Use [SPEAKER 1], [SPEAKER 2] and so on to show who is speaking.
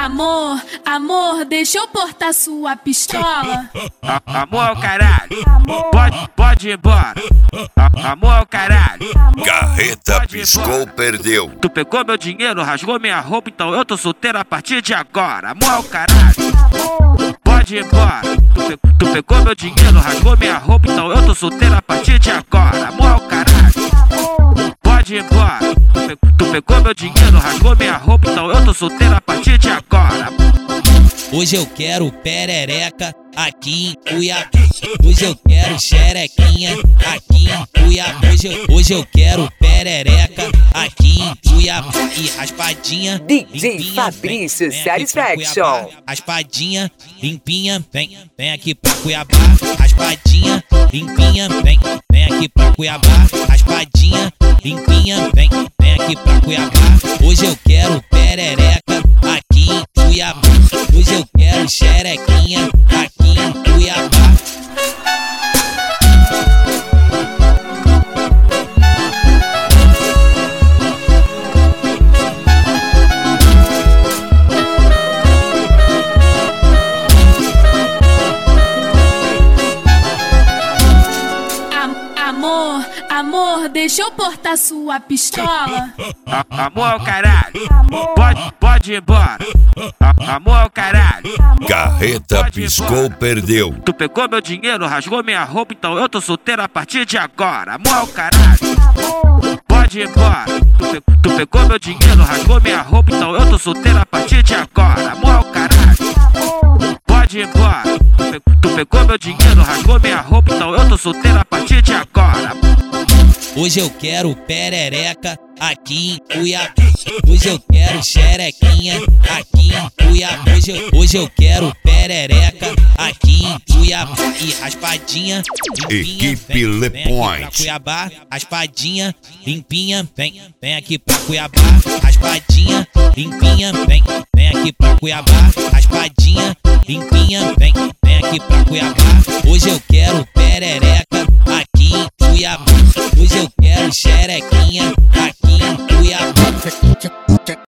[SPEAKER 1] Amor, deixa eu portar sua pistola.
[SPEAKER 2] Amor é o caralho, pode ir embora. Amor é o caralho.
[SPEAKER 3] Carreta piscou, perdeu.
[SPEAKER 2] Tu pegou meu dinheiro, rasgou minha roupa, então eu tô solteiro a partir de agora. Amor é o caralho, pode ir embora. Tu pegou meu dinheiro, rasgou minha roupa, então eu tô solteiro a partir de agora. Amor é o caralho, pode ir embora. Tu pegou meu dinheiro, rasgou minha roupa, então eu tô solteiro a partir de agora.
[SPEAKER 4] Hoje eu quero perereca aqui em Cuiabá. Hoje eu quero xerequinha aqui em Cuiabá. Hoje eu quero perereca aqui em Cuiabá. E raspadinha
[SPEAKER 5] DJ Fabrício Satisfaction.
[SPEAKER 4] Raspadinha limpinha, vem aqui pra Cuiabá. Raspadinha limpinha, vem aqui pra Cuiabá. Raspadinha limpinha, vem aqui pra Cuiabá. Hoje eu quero perereca aqui em Cuiabá. Hoje eu quero xerequinha aqui em Cuiabá.
[SPEAKER 1] Amor, deixa eu portar sua pistola.
[SPEAKER 2] Amor é o caralho, pode ir embora. Amor é o caralho.
[SPEAKER 3] Carreta piscou, perdeu.
[SPEAKER 2] Tu pegou meu dinheiro, rasgou minha roupa, então eu tô solteiro a partir de agora. Amor é o caralho, pode ir embora. Tu pegou meu dinheiro, rasgou minha roupa, então eu tô solteiro a partir de agora. Amor é o caralho, pode ir embora. Tu pegou meu dinheiro, rasgou minha roupa, então eu tô solteiro a partir de agora.
[SPEAKER 4] Hoje eu quero perereca aqui em Cuiabá. Hoje eu quero xerequinha aqui em Cuiabá. Hoje eu quero perereca aqui em Cuiabá. E raspadinha limpinha,
[SPEAKER 3] Equipe Le Point.
[SPEAKER 4] Cuiabá. Raspadinha limpinha, vem aqui pra Cuiabá. Raspadinha limpinha, vem aqui pra Cuiabá. Raspadinha limpinha, vem aqui pra Cuiabá. Hoje eu quero perereca aqui em Cuiabá. Hoje eu quero xerequinha aqui